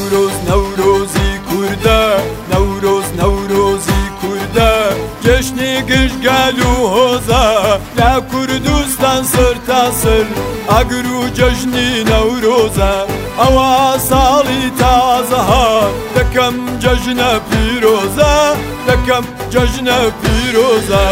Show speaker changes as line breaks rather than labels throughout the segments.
نەورۆزی کوردە نەورۆزی کوردە جەژنی گشتگەل و هۆزە لە کوردستان سەر تا سەر ئەگر و جەژنی نەورۆزە ئەوە ساڵی تازە هات دەکەم جەژنە پیرۆزە دەکەم جەژنە پیرۆزە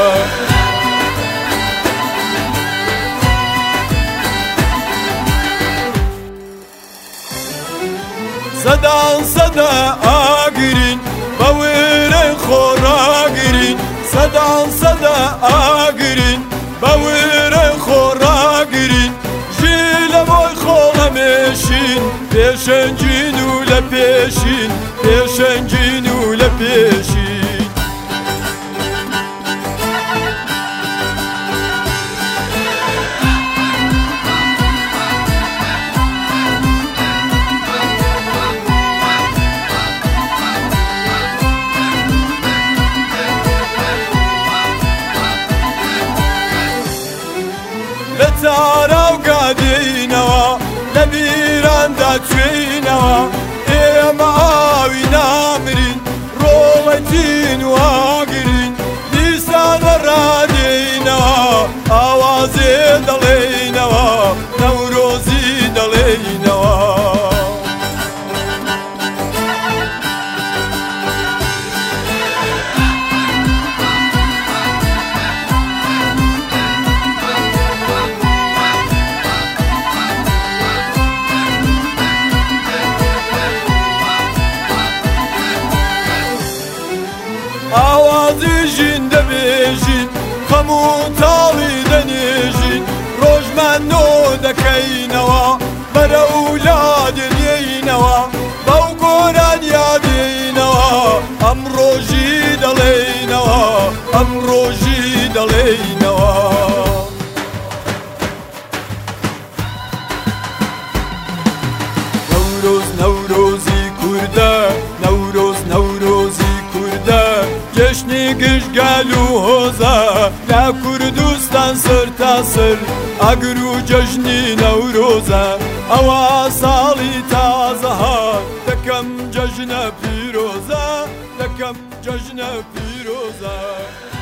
سەدان سەدە ئاگرین بە وێرە خۆڕاگرین سەدان سەدە ئاگرین بە وێرە خۆڕاگرین ژی لە بۆی خۆڵە مێشین پێشەنگین و لە پێشین پێشەنگین و لە پێشین لە تاراو گادێینەوە لە بیراندا توێینەوە ئێمە ئاوی نامرین ڕۆڵەتین و ئاگرین دیسانە ڕادێینەوە ئاوازێ دەڵێینەوە نەورۆزی دەڵێینەوە ئاوازی ژین دەبێژین هەموو تاڵی دەنێژین ڕۆژمانۆ دەکەینەوە بەرە ئەولادێ دێینەوە بەو گۆران یادێینەوە ئەم ڕۆژی دەڵێینەوە ئەم ڕۆژی دەڵێینەوە نەورۆزی کوردە نەورۆزی کوردە جەژنی گشتگەل و هۆزە لە کوردستان سەر تا سەر ئەگر و جەژنی نەورۆزە ئەوە ساڵی تازە هات دەکەم جەژنە پیرۆزە دەکەم جەژنە پیرۆزە